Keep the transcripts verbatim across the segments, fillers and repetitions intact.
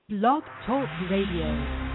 Blog Talk Radio.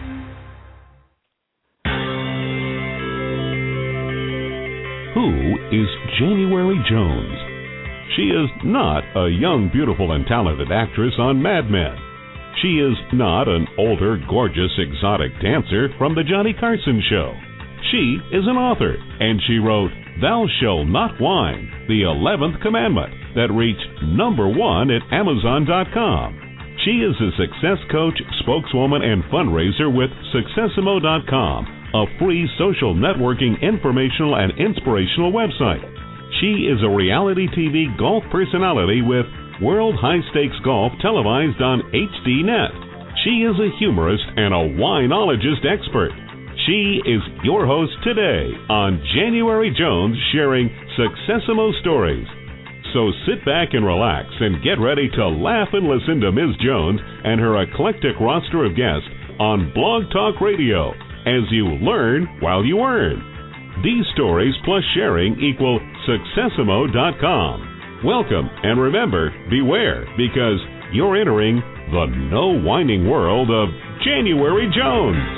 Who is January Jones? She is not a young, beautiful, and talented actress on Mad Men. She is not an older, gorgeous, exotic dancer from The Johnny Carson Show. She is an author, and she wrote Thou Shalt Not Whine, the eleventh Commandment, that reached number one at Amazon dot com. She is a success coach, spokeswoman, and fundraiser with Successimo dot com, a free social networking, informational, and inspirational website. She is a reality T V golf personality with World High Stakes Golf televised on H D Net. She is a humorist and a winologist expert. She is your host today on January Jones, sharing Successimo stories. So sit back and relax and get ready to laugh and listen to Miz Jones and her eclectic roster of guests on Blog Talk Radio as you learn while you earn. These stories plus sharing equal Successimo dot com. Welcome, and remember, beware, because you're entering the no whining world of January Jones.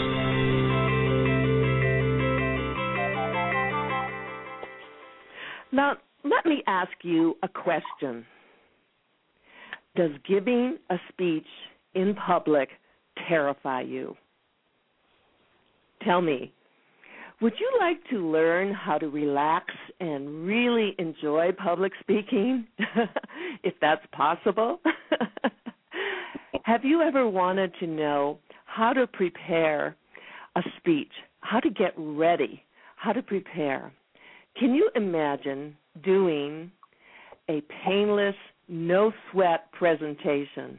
Now, let me ask you a question. Does giving a speech in public terrify you? Tell me, would you like to learn how to relax and really enjoy public speaking, if that's possible? Have you ever wanted to know how to prepare a speech, how to get ready, how to prepare? Can you imagine doing a painless, no-sweat presentation?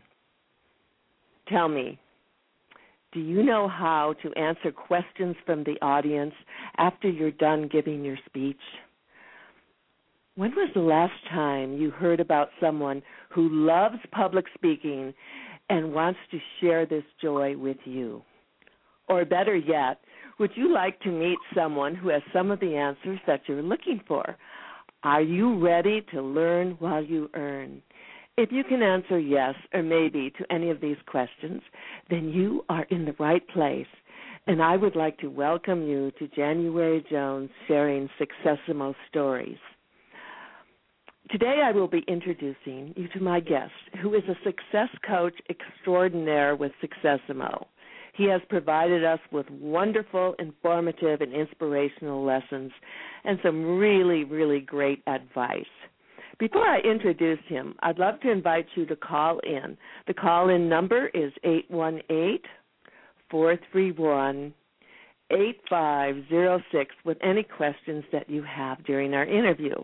Tell me, do you know how to answer questions from the audience after you're done giving your speech? When was the last time you heard about someone who loves public speaking and wants to share this joy with you? Or better yet, would you like to meet someone who has some of the answers that you're looking for? Are you ready to learn while you earn? If you can answer yes or maybe to any of these questions, then you are in the right place. And I would like to welcome you to January Jones sharing Successimo stories. Today I will be introducing you to my guest, who is a success coach extraordinaire with Successimo. He has provided us with wonderful, informative, and inspirational lessons and some really, really great advice. Before I introduce him, I'd love to invite you to call in. The call-in number is eight one eight, four three one, eight five zero six with any questions that you have during our interview.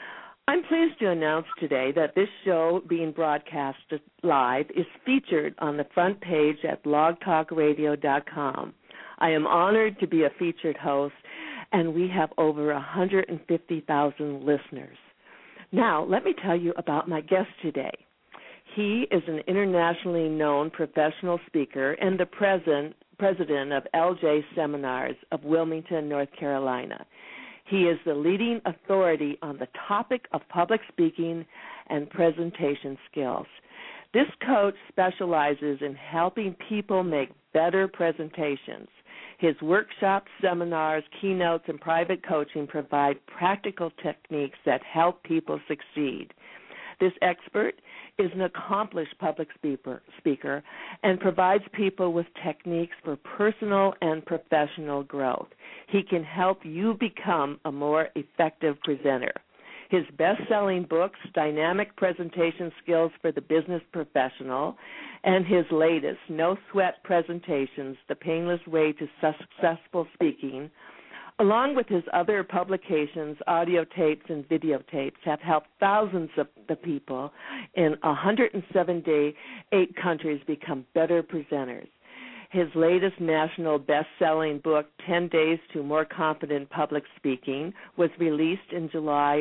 I'm pleased to announce today that this show being broadcast live is featured on the front page at blog talk radio dot com. I am honored to be a featured host, and we have over one hundred fifty thousand listeners. Now, let me tell you about my guest today. He is an internationally known professional speaker and the president, president of L J Seminars of Wilmington, North Carolina. He is the leading authority on the topic of public speaking and presentation skills. This coach specializes in helping people make better presentations. His workshops, seminars, keynotes, and private coaching provide practical techniques that help people succeed. This expert is an accomplished public speaker, speaker and provides people with techniques for personal and professional growth. He can help you become a more effective presenter. His best-selling books, Dynamic Presentation Skills for the Business Professional, and his latest, No Sweat Presentations, The Painless Way to Successful Speaking, along with his other publications, audio tapes, and videotapes, have helped thousands of the people in one hundred seventy-eight countries become better presenters. His latest national best-selling book, ten days to More Confident Public Speaking, was released in July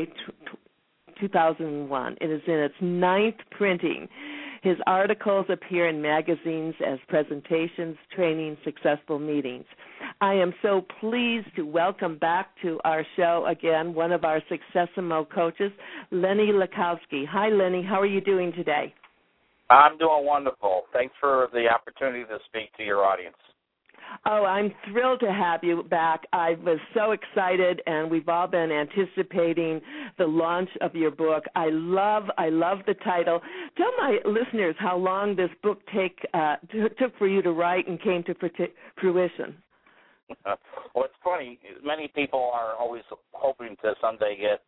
two thousand one. It is in its ninth printing. His articles appear in magazines as presentations, training, successful meetings. I am so pleased to welcome back to our show again one of our Successimo coaches, Lenny Lakowski. Hi, Lenny. How are you doing today? I'm doing wonderful. Thanks for the opportunity to speak to your audience. Oh, I'm thrilled to have you back. I was so excited, and we've all been anticipating the launch of your book. I love, I love the title. Tell my listeners how long this book take uh, t- took for you to write and came to fruition. Uh, well, it's funny. Many people are always hoping to someday get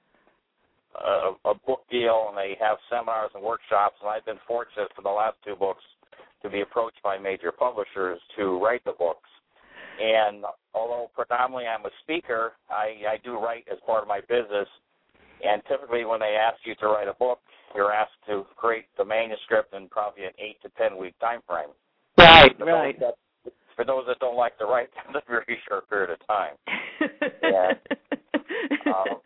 a, a book deal, and they have seminars and workshops, and I've been fortunate for the last two books to be approached by major publishers to write the books. And although predominantly I'm a speaker, I, I do write as part of my business. And typically when they ask you to write a book, you're asked to create the manuscript in probably an eight to ten week time frame. Right, for right. Those that, for those that don't like to write, that's a very short period of time. and, um,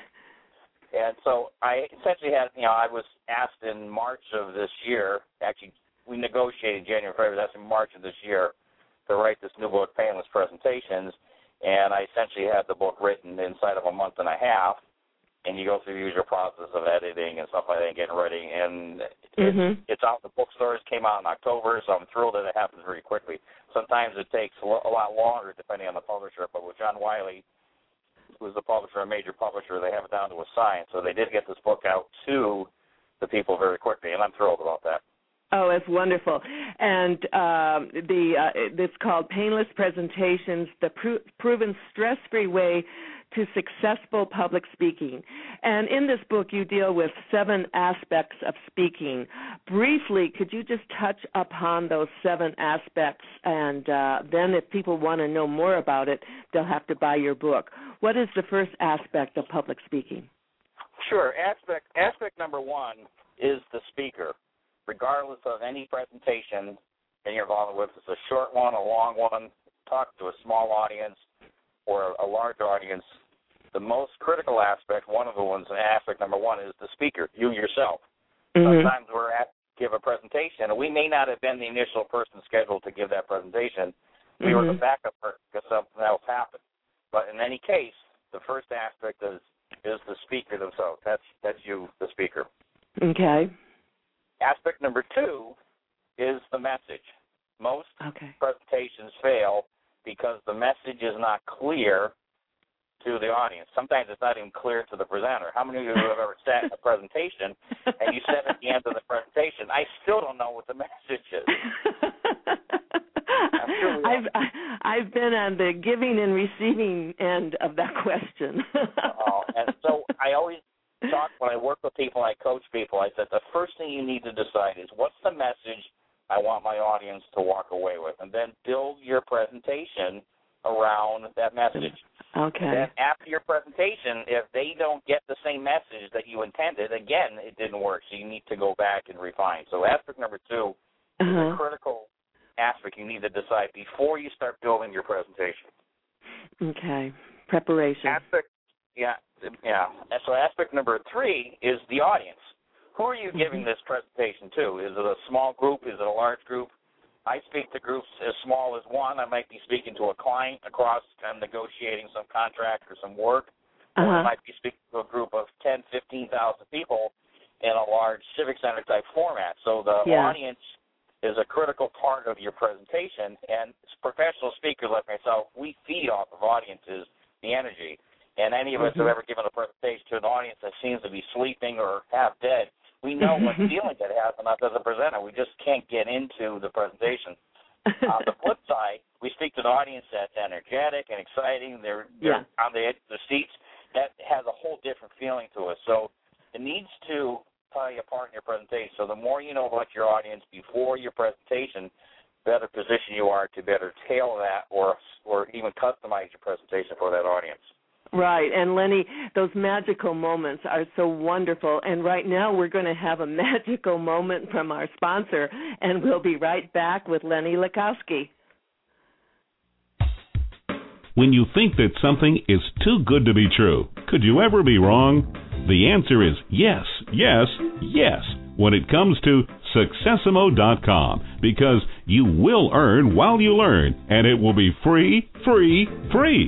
and so I essentially had, you know, I was asked in March of this year, actually we negotiated January, February, that's in March of this year, to write this new book, Painless Presentations, and I essentially had the book written inside of a month and a half, and you go through the usual process of editing and stuff like that, and getting ready, and mm-hmm. it's, it's out in the bookstores, came out in October, so I'm thrilled that it happens very quickly. Sometimes it takes a lot longer depending on the publisher, but with John Wiley, who's the publisher, a major publisher, they have it down to a science, so they did get this book out to the people very quickly, and I'm thrilled about that. Oh, it's wonderful. And um, the uh, it's called Painless Presentations, the Pro- Proven Stress-Free Way to Successful Public Speaking. And in this book, you deal with seven aspects of speaking. Briefly, could you just touch upon those seven aspects? And uh, then if people want to know more about it, they'll have to buy your book. What is the first aspect of public speaking? Sure. Aspect, aspect number one is the speaker. Regardless of any presentation that you're involved with, it's a short one, a long one, talk to a small audience or a large audience, the most critical aspect, one of the ones, aspect number one, is the speaker, you yourself. Mm-hmm. Sometimes we're asked to give a presentation, and we may not have been the initial person scheduled to give that presentation. We mm-hmm. were the backup person because something else happened. But in any case, the first aspect is is the speaker themselves. That's that's you, the speaker. Okay. Aspect number two is the message. Most okay. presentations fail because the message is not clear to the audience. Sometimes it's not even clear to the presenter. How many of you have ever sat in a presentation and you said at the end of the presentation, I still don't know what the message is? Sure I've I've been on the giving and receiving end of that question. oh, and so I always talk when I work with people, I coach people, I said the first thing you need to decide is what's the message I want my audience to walk away with, and then build your presentation around that message. Okay. And then after your presentation, if they don't get the same message that you intended, again, it didn't work, so you need to go back and refine. So aspect number two uh-huh. is a critical aspect you need to decide before you start building your presentation. Okay. Preparation. Aspect, yeah. Yeah, and so aspect number three is the audience. Who are you giving this presentation to? Is it a small group? Is it a large group? I speak to groups as small as one. I might be speaking to a client across, I'm negotiating some contract or some work. Uh-huh. Or I might be speaking to a group of ten, fifteen thousand people in a large civic center type format. So the yeah. audience is a critical part of your presentation, and professional speakers like myself, we feed off of audiences the energy. And any of us mm-hmm. have ever given a presentation to an audience that seems to be sleeping or half dead, we know what feeling that has on us as a presenter. We just can't get into the presentation. On the flip side, we speak to an audience that's energetic and exciting. They're, they're yeah. on the edge of the seats. That has a whole different feeling to us. So it needs to play a part in your presentation. So the more you know about your audience before your presentation, better position you are to better tailor that or or even customize your presentation for that audience. Right, and Lenny, those magical moments are so wonderful, and right now we're going to have a magical moment from our sponsor, and we'll be right back with Lenny Lakowski. When you think that something is too good to be true, could you ever be wrong? The answer is yes, yes, yes when it comes to Successimo dot com, because you will earn while you learn, and it will be free, free, free.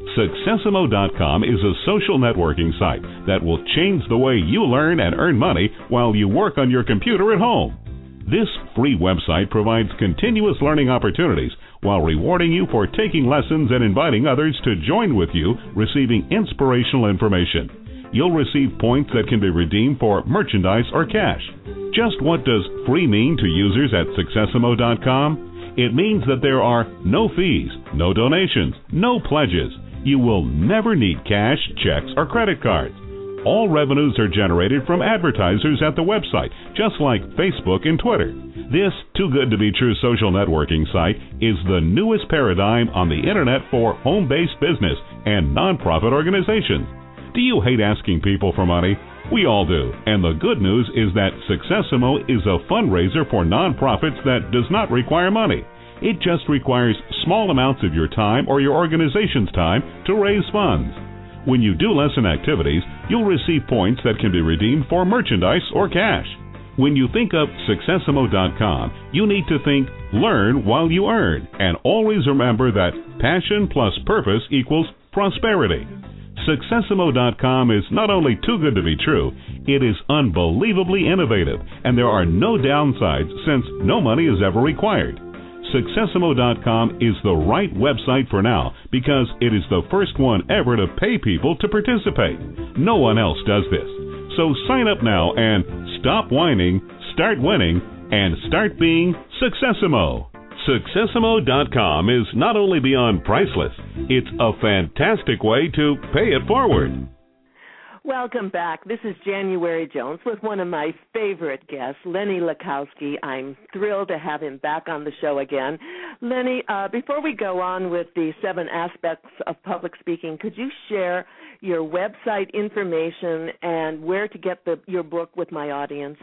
Successimo dot com is a social networking site that will change the way you learn and earn money while you work on your computer at home. This free website provides continuous learning opportunities while rewarding you for taking lessons and inviting others to join with you, receiving inspirational information. You'll receive points that can be redeemed for merchandise or cash. Just what does free mean to users at Successimo dot com? It means that there are no fees, no donations, no pledges. You will never need cash, checks, or credit cards. All revenues are generated from advertisers at the website, just like Facebook and Twitter. This too-good-to-be-true social networking site is the newest paradigm on the Internet for home-based business and nonprofit organizations. Do you hate asking people for money? We all do. And the good news is that Successimo is a fundraiser for nonprofits that does not require money. It just requires small amounts of your time or your organization's time to raise funds. When you do lesson activities, you'll receive points that can be redeemed for merchandise or cash. When you think of Successimo dot com, you need to think learn while you earn, and always remember that passion plus purpose equals prosperity. Successimo dot com is not only too good to be true, it is unbelievably innovative, and there are no downsides since no money is ever required. Successimo dot com is the right website for now because it is the first one ever to pay people to participate. No one else does this. So sign up now and stop whining, start winning, and start being Successimo. Successimo dot com is not only beyond priceless, it's a fantastic way to pay it forward. Welcome back. This is January Jones with one of my favorite guests, Lenny Lakowski. I'm thrilled to have him back on the show again. Lenny, uh, before we go on with the seven aspects of public speaking, could you share your website information and where to get the, your book with my audience?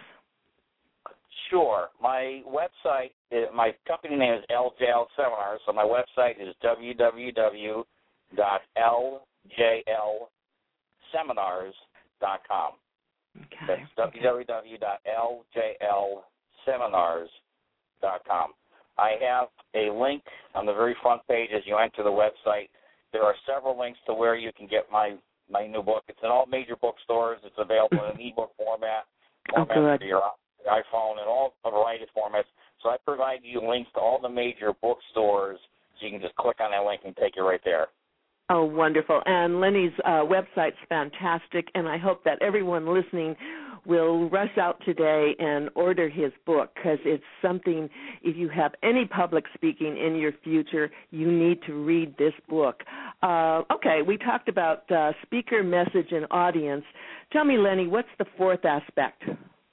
Sure. My website, my company name is L J L Seminars, so my website is w w w dot l j l seminars dot com. Okay. That's w w w dot l j l seminars dot com. I have a link on the very front page as you enter the website. There are several links to where you can get my, my new book. It's in all major bookstores. It's available in an ebook format, format oh, good. for your iPhone, and all a variety of formats. So I provide you links to all the major bookstores, so you can just click on that link and take you right there. Oh, wonderful. And Lenny's uh, website's fantastic, and I hope that everyone listening will rush out today and order his book, because it's something, if you have any public speaking in your future, you need to read this book. Uh, okay, we talked about uh, speaker, message, and audience. Tell me, Lenny, what's the fourth aspect?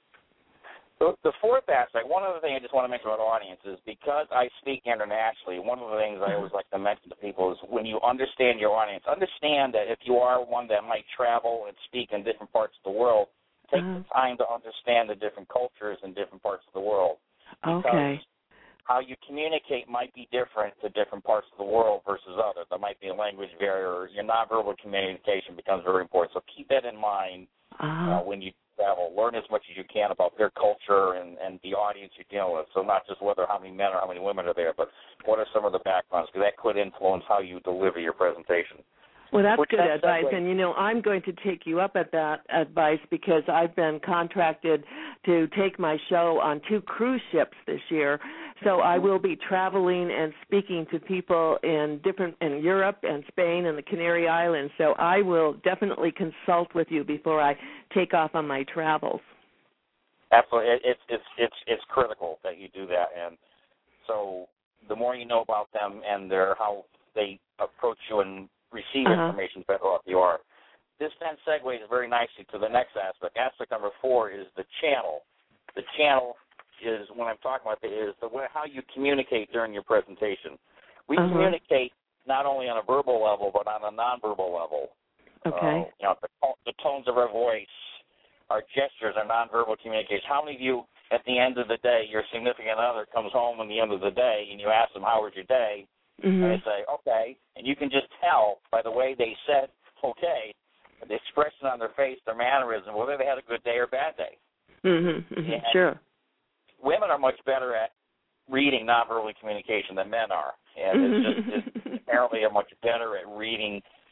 The, the fourth aspect, one other thing I just want to mention about audience is because I speak internationally, one of the things I always like to mention to people is when you understand your audience, understand that if you are one that might travel and speak in different parts of the world, take uh-huh. the time to understand the different cultures in different parts of the world. Because okay. how you communicate might be different to different parts of the world versus others. There might be a language barrier. Your nonverbal communication becomes very important. So keep that in mind uh-huh. uh, when you travel. Learn as much as you can about their culture and, and the audience you're dealing with. So not just whether how many men or how many women are there, but what are some of the backgrounds, because that could influence how you deliver your presentation. Well, that's Which good that's advice, that and, you know, I'm going to take you up at that advice because I've been contracted to take my show on two cruise ships this year, so I will be traveling and speaking to people in different in Europe and Spain and the Canary Islands, so I will definitely consult with you before I take off on my travels. Absolutely. It's, it's, it's, it's critical that you do that, and so the more you know about them and their how they approach you and receive uh-huh. information, better off you are. This then segues very nicely to the next aspect. Aspect number four is the channel. The channel is, when I'm talking about it, is the way, how you communicate during your presentation. We uh-huh. communicate not only on a verbal level, but on a nonverbal level. Okay. Uh, you know, the, the tones of our voice, our gestures, our nonverbal communication. How many of you, at the end of the day, your significant other comes home at the end of the day, and you ask them, how was your day? Mm-hmm. And they say, okay, and you can just tell by the way they said, okay, the expression on their face, their mannerism, whether they had a good day or bad day. Mm-hmm. Mm-hmm. Sure. Women are much better at reading nonverbal communication than men are, and it's just it's apparently are much better at reading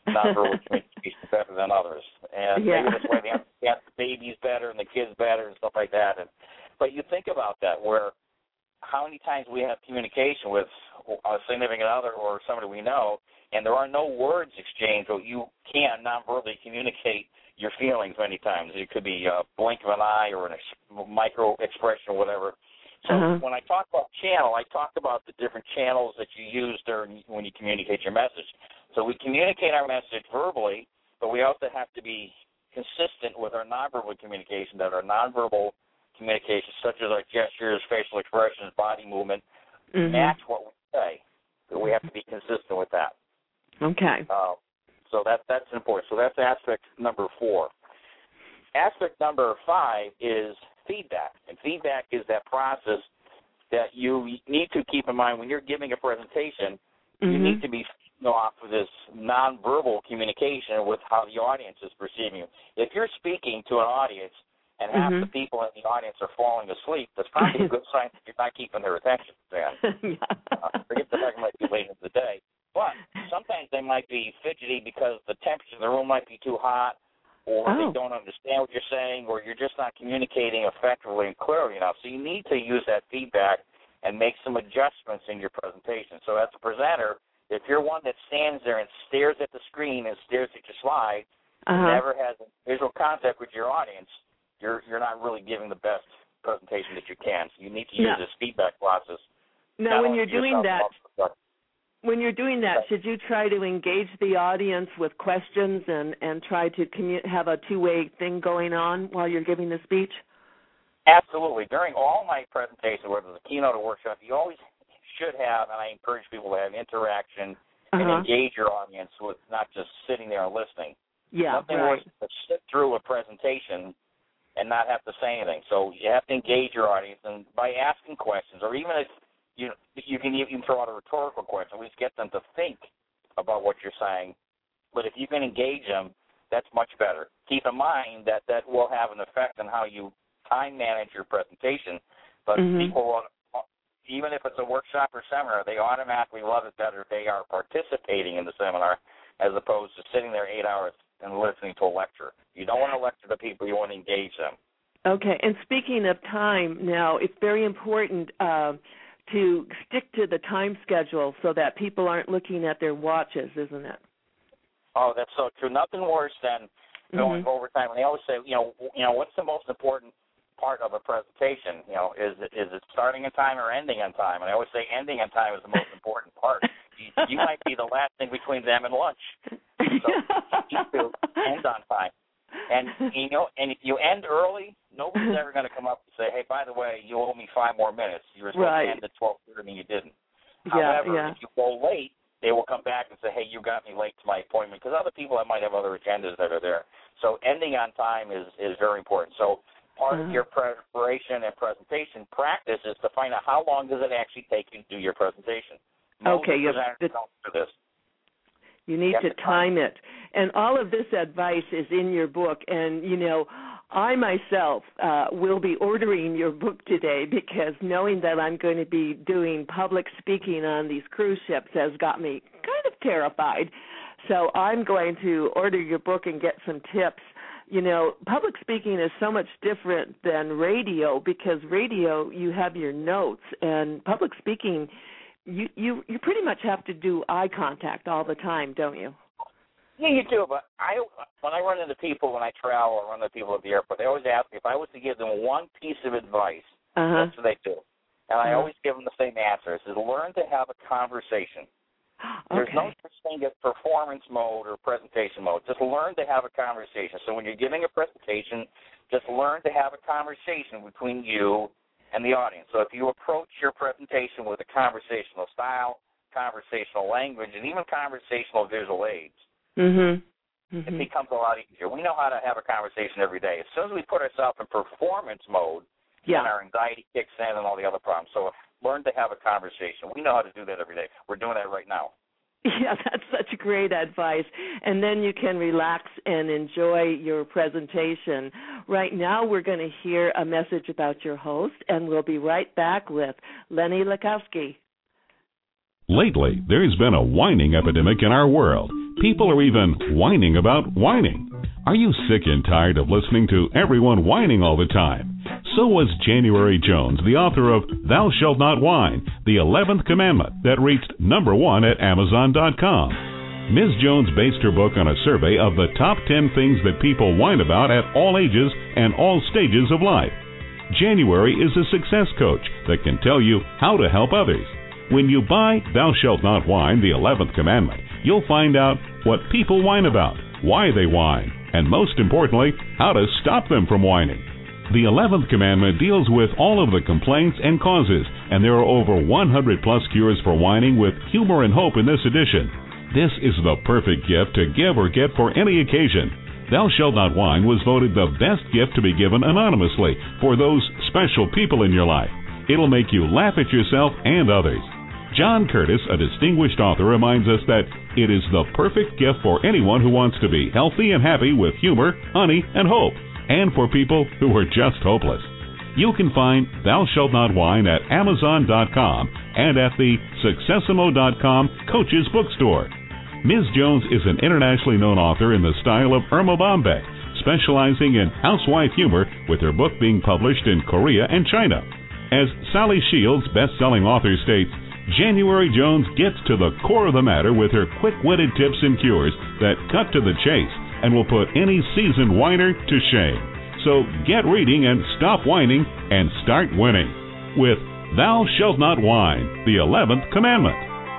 nonverbal communication better than others. And yeah. maybe that's why they understand the babies better and the kids better and stuff like that. And, but you think about that, where how many times we have communication with a significant other or somebody we know, and there are no words exchanged, but you can nonverbally communicate your feelings many times. It could be a blink of an eye or a ex- micro expression or whatever. So uh-huh. when I talk about channel, I talk about the different channels that you use during when you communicate your message. So we communicate our message verbally, but we also have to be consistent with our nonverbal communication, that our nonverbal communication, such as our gestures, facial expressions, body movement, mm-hmm. match what we say. So we have to be consistent with that. Okay. Uh, so that that's important. So that's aspect number four. Aspect number five is feedback. And feedback is that process that you need to keep in mind when you're giving a presentation. Mm-hmm. You need to be off of this nonverbal communication with how the audience is perceiving you. If you're speaking to an audience and half mm-hmm. the people in the audience are falling asleep, that's probably a good sign that you're not keeping their attention. Dan. yeah. uh, forget the fact it might be late in the day. But sometimes they might be fidgety because the temperature in the room might be too hot, or oh. they don't understand what you're saying, or you're just not communicating effectively and clearly enough. So you need to use that feedback and make some adjustments in your presentation. So as a presenter, if you're one that stands there and stares at the screen and stares at your slide, uh-huh. and never has visual contact with your audience, you're you're not really giving the best presentation that you can. So you need to use now, this feedback process. Now, when you're doing that, when you're doing that, should you try to engage the audience with questions and, and try to commu- have a two-way thing going on while you're giving the speech? Absolutely. During all my presentations, whether it's a keynote or workshop, you always should have, and I encourage people to have interaction uh-huh. and engage your audience with not just sitting there and listening. Yeah, Nothing right. worse than to sit through a presentation and not have to say anything. So you have to engage your audience, and by asking questions, or even if you you can even throw out a rhetorical question, at least get them to think about what you're saying. But if you can engage them, that's much better. Keep in mind that that will have an effect on how you time manage your presentation. But mm-hmm. people, even if it's a workshop or seminar, they automatically love it better if they are participating in the seminar as opposed to sitting there eight hours and listening to a lecture. You don't want to lecture the people, you want to engage them. Okay, and speaking of time now, it's very important uh, to stick to the time schedule so that people aren't looking at their watches, isn't it? Oh, that's so true. Nothing worse than going mm-hmm. overtime. And they always say, you know, you know, what's the most important part of a presentation? You know, is it, is it starting in time or ending on time? And I always say ending on time is the most important part. You, you might be the last thing between them and lunch. So you need to end on time. And you know, and if you end early, nobody's ever going to come up and say, "Hey, by the way, you owe me five more minutes. You were supposed right. to end at twelve thirty, and you didn't." Yeah, However, yeah. if you go late, they will come back and say, "Hey, you got me late to my appointment," because other people that might have other agendas that are there. So ending on time is is very important. So part uh-huh. of your preparation and presentation practice is to find out how long does it actually take you to do your presentation. Most okay, you have to, don't do this. You need you to time it. And all of this advice is in your book. And, you know, I myself uh, will be ordering your book today because knowing that I'm going to be doing public speaking on these cruise ships has got me kind of terrified. So I'm going to order your book and get some tips. You know, public speaking is so much different than radio because radio, you have your notes, and public speaking, You, you you pretty much have to do eye contact all the time, don't you? Yeah, you do. But I when I run into people when I travel or run into people at the airport, they always ask me if I was to give them one piece of advice. Uh-huh. That's what they do, and I uh-huh. always give them the same answer: is learn to have a conversation. Okay. There's no such thing as performance mode or presentation mode. Just learn to have a conversation. So when you're giving a presentation, just learn to have a conversation between you and the audience. So if you approach your presentation with a conversational style, conversational language, and even conversational visual aids, mm-hmm. Mm-hmm. it becomes a lot easier. We know how to have a conversation every day. As soon as we put ourselves in performance mode, yeah. then our anxiety kicks in and all the other problems. So learn to have a conversation. We know how to do that every day. We're doing that right now. Yeah, that's such great advice. And then you can relax and enjoy your presentation. Right now we're going to hear a message about your host, and we'll be right back with Lenny Lakowski. Lately, there's been a whining epidemic in our world. People are even whining about whining. Are you sick and tired of listening to everyone whining all the time? So was January Jones, the author of Thou Shalt Not Whine, the eleventh Commandment, that reached number one at Amazon dot com. Miz Jones based her book on a survey of the top ten things that people whine about at all ages and all stages of life. January is a success coach that can tell you how to help others. When you buy Thou Shalt Not Whine, the eleventh Commandment, you'll find out what people whine about, why they whine, and most importantly, how to stop them from whining. The eleventh Commandment deals with all of the complaints and causes, and there are over one hundred plus cures for whining with humor and hope in this edition. This is the perfect gift to give or get for any occasion. Thou Shalt Not Whine was voted the best gift to be given anonymously for those special people in your life. It'll make you laugh at yourself and others. John Curtis, a distinguished author, reminds us that it is the perfect gift for anyone who wants to be healthy and happy with humor, honey, and hope, and for people who are just hopeless. You can find Thou Shalt Not Whine at Amazon dot com and at the Successimo dot com Coach's Bookstore. Miz Jones is an internationally known author in the style of Irma Bombeck, specializing in housewife humor, with her book being published in Korea and China. As Sally Shields, best-selling author, states, January Jones gets to the core of the matter with her quick-witted tips and cures that cut to the chase and will put any seasoned whiner to shame. So get reading and stop whining and start winning with Thou Shalt Not Whine, the eleventh Commandment.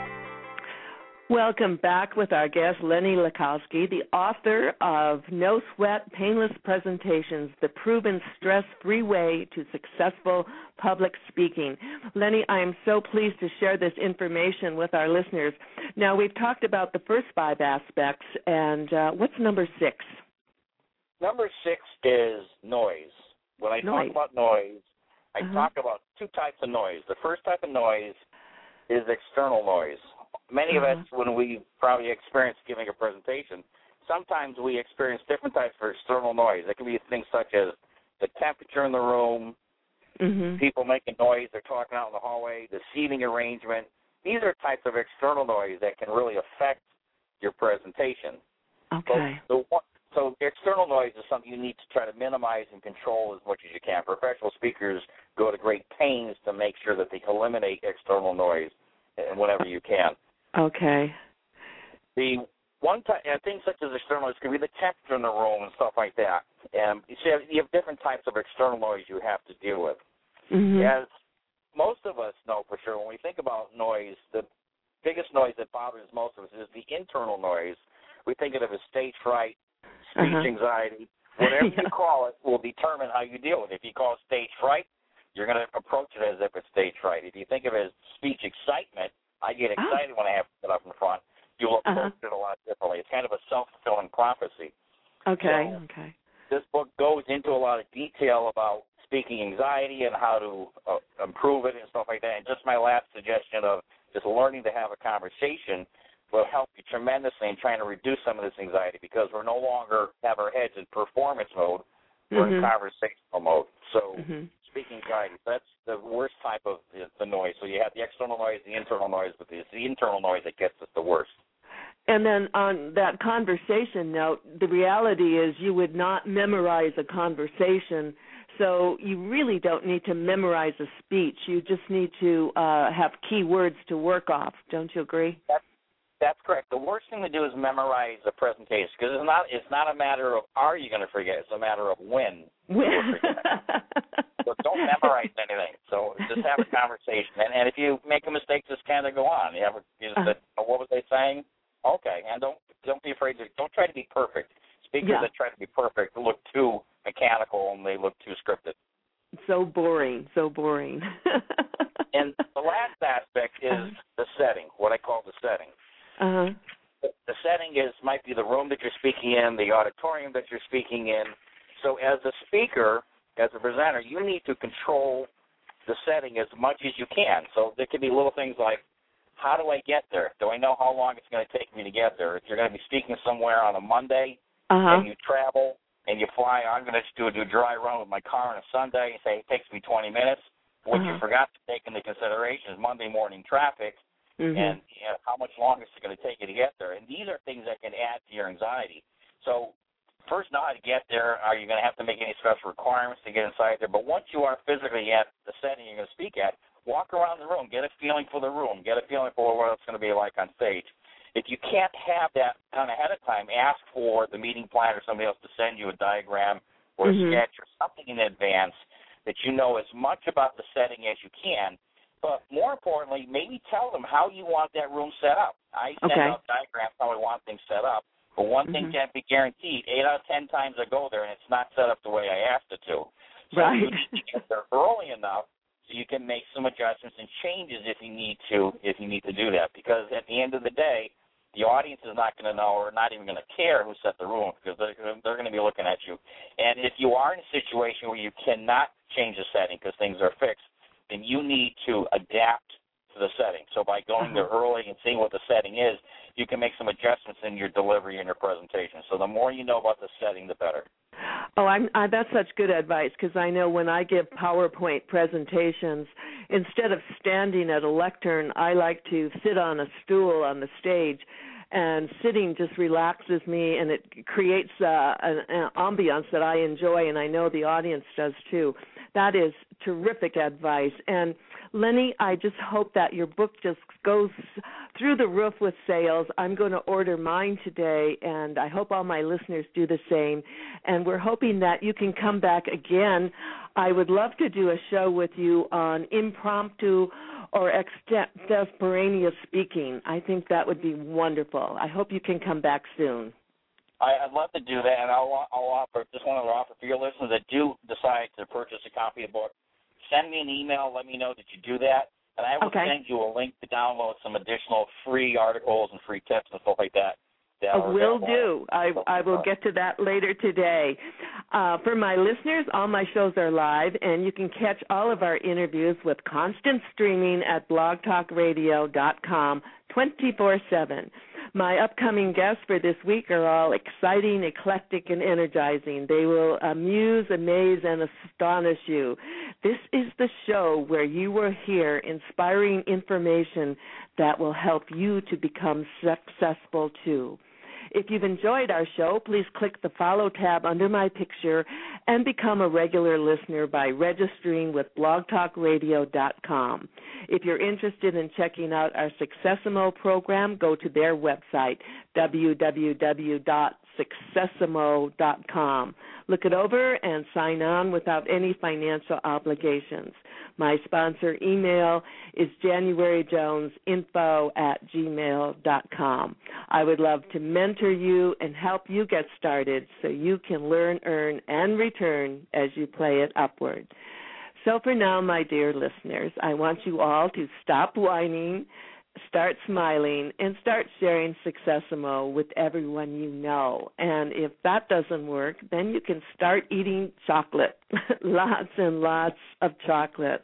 Welcome back with our guest, Lenny Lakowski, the author of No Sweat, Painless Presentations, the proven stress-free way to successful public speaking. Lenny, I am so pleased to share this information with our listeners. Now, we've talked about the first five aspects, and uh, what's number six? Number six is noise. When I noise. talk about noise, I uh-huh. talk about two types of noise. The first type of noise is external noise. Many uh-huh. of us, when we probably experience giving a presentation, sometimes we experience different types of external noise. It can be things such as the temperature in the room, mm-hmm. people making noise, they're talking out in the hallway, the seating arrangement. These are types of external noise that can really affect your presentation. Okay. So, the, so external noise is something you need to try to minimize and control as much as you can. Professional speakers go to great pains to make sure that they eliminate external noise whenever you can. Okay. The one type, and things such as external noise can be the temperature in the room and stuff like that. And you see, you have different types of external noise you have to deal with. Mm-hmm. As most of us know for sure, when we think about noise, the biggest noise that bothers most of us is the internal noise. We think of it as stage fright, speech uh-huh. anxiety. Whatever yeah. you call it will determine how you deal with it. If you call it stage fright, you're going to approach it as if it's stage fright. If you think of it as speech excitement, I get excited oh. when I have to get up in front. You'll approach uh-huh. it a lot differently. It's kind of a self-fulfilling prophecy. Okay, so okay. This book goes into a lot of detail about speaking anxiety and how to uh, improve it and stuff like that. And just my last suggestion of just learning to have a conversation will help you tremendously in trying to reduce some of this anxiety, because we're no longer have our heads in performance mode. We're mm-hmm. in conversational mode. So mm-hmm. speaking anxiety, that's the worst type of the, the noise. So you have the external noise, the internal noise, but it's the internal noise that gets us the worst. And then on that conversation note, the reality is you would not memorize a conversation, so you really don't need to memorize a speech. You just need to uh, have key words to work off. Don't you agree? That's, that's correct. The worst thing to do is memorize a presentation, because it's not it's not a matter of are you going to forget. It's a matter of when you will forget. So don't memorize anything. So just have a conversation. And, and if you make a mistake, just kind of go on. You have a, you just uh, say, oh, what was they saying? Okay, and don't don't be afraid to don't try to be perfect. Speakers yeah. that try to be perfect look too mechanical and they look too scripted. So boring, so boring. And the last aspect is uh-huh. the setting, what I call the setting. Uh-huh. The, the setting is might be the room that you're speaking in, the auditorium that you're speaking in. So as a speaker, as a presenter, you need to control the setting as much as you can. So there could be little things like, how do I get there? Do I know how long it's going to take me to get there? If you're going to be speaking somewhere on a Monday uh-huh. and you travel and you fly, I'm going to just do a, do a dry run with my car on a Sunday and say it takes me twenty minutes. What uh-huh. you forgot to take into consideration is Monday morning traffic. mm-hmm. and you know, how much longer it's going to take you to get there. And these are things that can add to your anxiety. So first, know how to get there. Are you going to have to make any special requirements to get inside there? But once you are physically at the setting you're going to speak at, walk around the room, get a feeling for the room, get a feeling for what it's going to be like on stage. If you can't have that done ahead of time, ask for the meeting plan or somebody else to send you a diagram or mm-hmm. a sketch or something in advance that you know as much about the setting as you can. But more importantly, maybe tell them how you want that room set up. I send okay. out diagrams how I want things set up. But one thing mm-hmm. can't be guaranteed. Eight out of ten times I go there and it's not set up the way I asked it to. So right. you need to get there early enough so you can make some adjustments and changes if you need to, if you need to do that. Because at the end of the day, the audience is not going to know or not even going to care who set the room because they're, they're going to be looking at you. And if you are in a situation where you cannot change the setting because things are fixed, then you need to adapt to the setting. So by going uh-huh. there early and seeing what the setting is, you can make some adjustments in your delivery and your presentation. So the more you know about the setting, the better. Oh, I'm, I, that's such good advice because I know when I give PowerPoint presentations, instead of standing at a lectern, I like to sit on a stool on the stage, and sitting just relaxes me, and it creates uh, an, an ambiance that I enjoy, and I know the audience does too. That is terrific advice. And Lenny, I just hope that your book just goes through the roof with sales. I'm going to order mine today, and I hope all my listeners do the same. And we're hoping that you can come back again. I would love to do a show with you on impromptu or extemporaneous speaking. I think that would be wonderful. I hope you can come back soon. I'd love to do that, and I'll, I'll offer, just want to offer for your listeners that do decide to purchase a copy of the book, send me an email, let me know that you do that, and I will okay. send you a link to download some additional free articles and free tips and stuff like that. that I will do. I, I will get to that later today. Uh, for my listeners, all my shows are live, and you can catch all of our interviews with constant streaming at blog talk radio dot com twenty-four seven. My upcoming guests for this week are all exciting, eclectic, and energizing. They will amuse, amaze, and astonish you. This is the show where you will hear inspiring information that will help you to become successful too. If you've enjoyed our show, please click the follow tab under my picture and become a regular listener by registering with blog talk radio dot com. If you're interested in checking out our Successimo program, go to their website, w w w dot successimo dot com. Look it over and sign on without any financial obligations. My sponsor email is januaryjonesinfo at gmail dot com. I would love to mentor you and help you get started so you can learn, earn, and return as you play it upward. So for now, my dear listeners, I want you all to stop whining, start smiling, and start sharing Successimo with everyone you know. And if that doesn't work, then you can start eating chocolate, lots and lots of chocolate.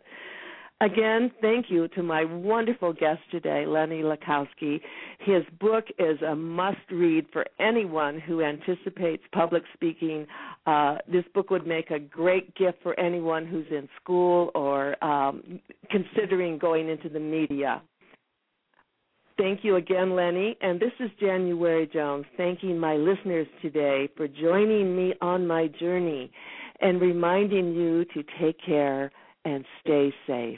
Again, thank you to my wonderful guest today, Lenny Lakowski. His book is a must-read for anyone who anticipates public speaking. Uh, this book would make a great gift for anyone who's in school or um, considering going into the media. Thank you again, Lenny. And this is January Jones thanking my listeners today for joining me on my journey and reminding you to take care and stay safe.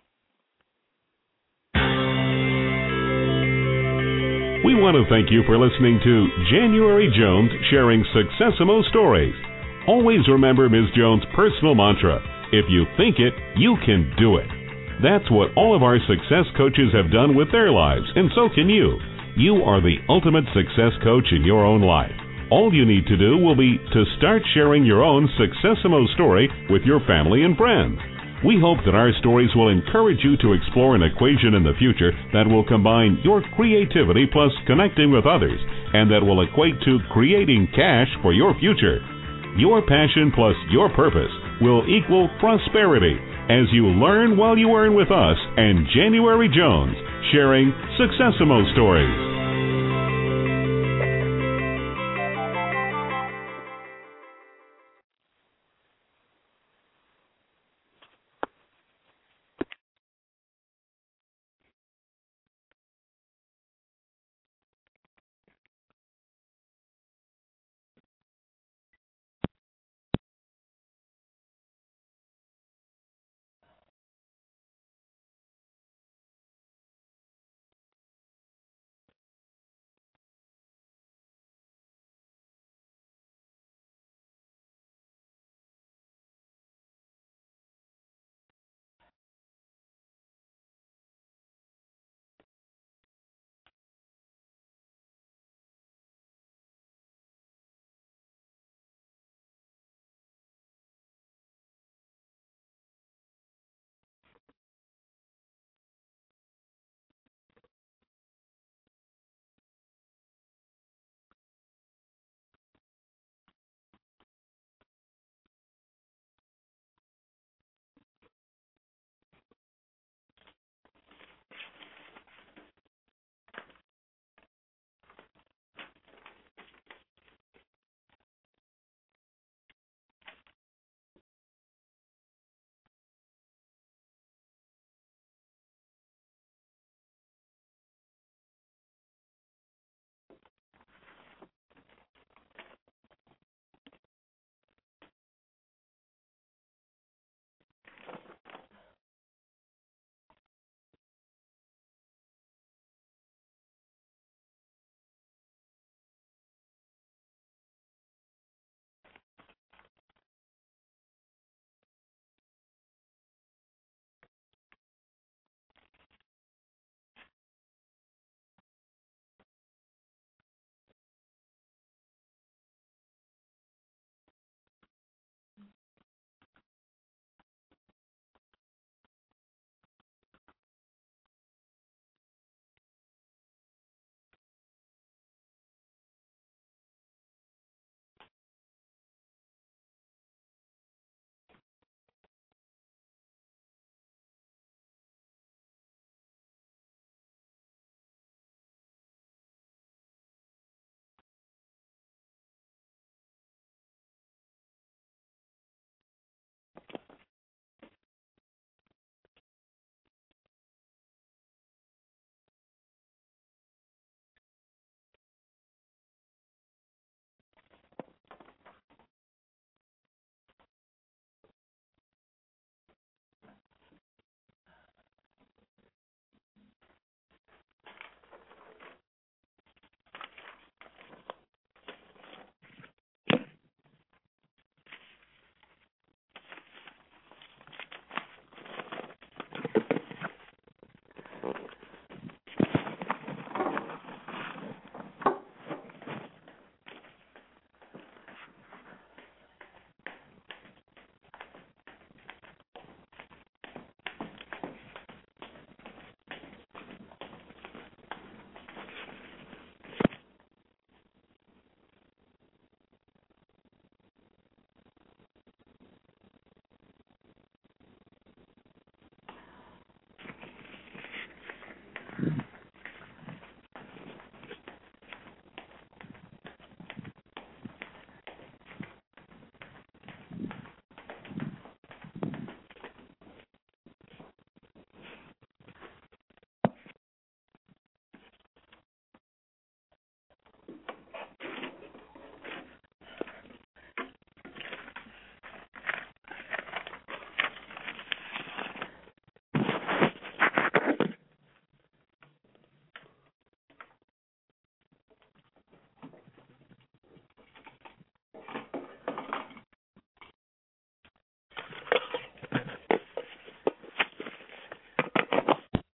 We want to thank you for listening to January Jones sharing Successimo stories. Always remember Miz Jones' personal mantra, if you think it, you can do it. That's what all of our success coaches have done with their lives, and so can you. You are the ultimate success coach in your own life. All you need to do will be to start sharing your own Successimo story with your family and friends. We hope that our stories will encourage you to explore an equation in the future that will combine your creativity plus connecting with others, and that will equate to creating cash for your future. Your passion plus your purpose will equal prosperity as you learn while you earn with us and January Jones, sharing Successimo stories.